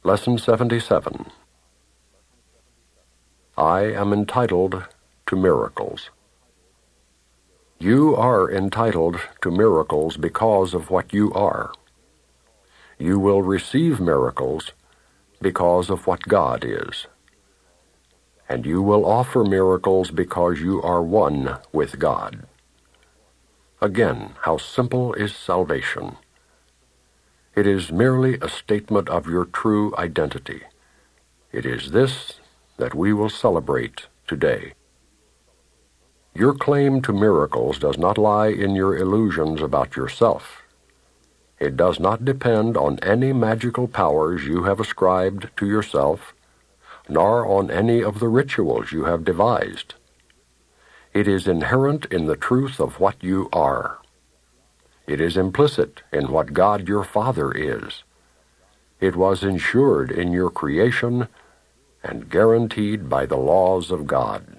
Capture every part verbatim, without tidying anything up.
Lesson seventy-seven. I am entitled to miracles. You are entitled to miracles because of what you are. You will receive miracles because of what God is. And you will offer miracles because you are one with God. Again, how simple is salvation. It is merely a statement of your true identity. It is this that we will celebrate today. Your claim to miracles does not lie in your illusions about yourself. It does not depend on any magical powers you have ascribed to yourself, nor on any of the rituals you have devised. It is inherent in the truth of what you are. It is implicit in what God your Father is. It was ensured in your creation and guaranteed by the laws of God.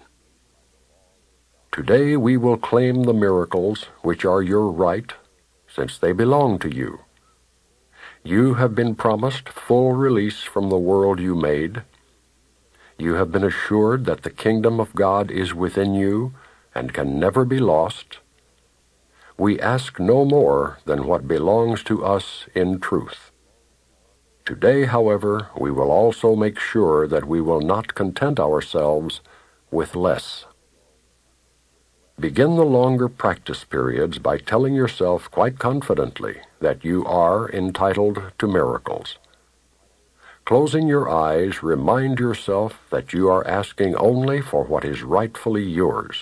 Today we will claim the miracles which are your right, since they belong to you. You have been promised full release from the world you made. You have been assured that the kingdom of God is within you and can never be lost. We ask no more than what belongs to us in truth. Today, however, we will also make sure that we will not content ourselves with less. Begin the longer practice periods by telling yourself quite confidently that you are entitled to miracles. Closing your eyes, remind yourself that you are asking only for what is rightfully yours.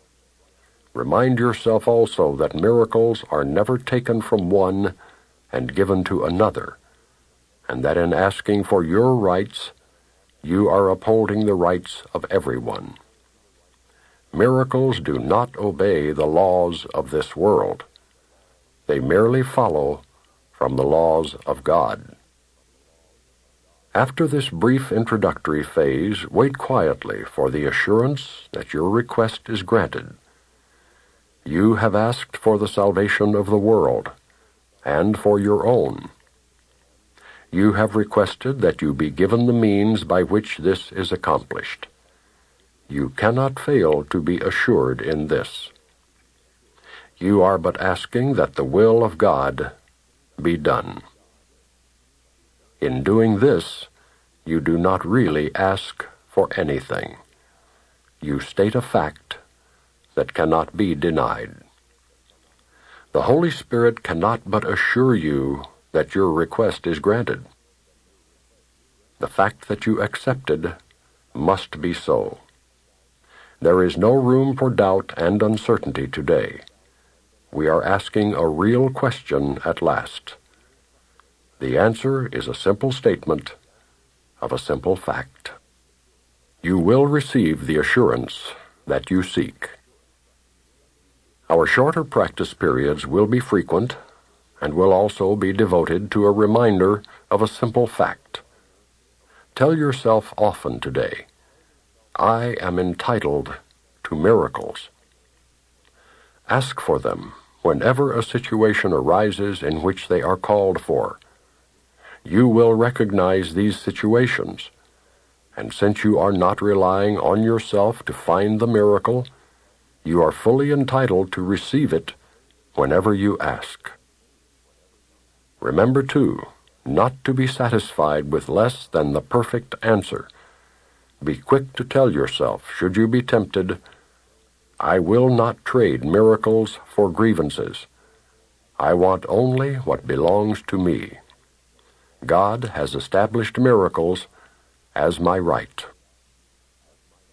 Remind yourself also that miracles are never taken from one and given to another, and that in asking for your rights, you are upholding the rights of everyone. Miracles do not obey the laws of this world. They merely follow from the laws of God. After this brief introductory phase, wait quietly for the assurance that your request is granted. You have asked for the salvation of the world, and for your own. You have requested that you be given the means by which this is accomplished. You cannot fail to be assured in this. You are but asking that the will of God be done. In doing this, you do not really ask for anything. You state a fact that cannot be denied. The Holy Spirit cannot but assure you that your request is granted. The fact that you accepted must be so. There is no room for doubt and uncertainty today. We are asking a real question at last. The answer is a simple statement of a simple fact. You will receive the assurance that you seek. Our shorter practice periods will be frequent and will also be devoted to a reminder of a simple fact. Tell yourself often today, I am entitled to miracles. Ask for them whenever a situation arises in which they are called for. You will recognize these situations, and since you are not relying on yourself to find the miracle, you are fully entitled to receive it whenever you ask. Remember, too, not to be satisfied with less than the perfect answer. Be quick to tell yourself, should you be tempted, I will not trade miracles for grievances. I want only what belongs to me. God has established miracles as my right.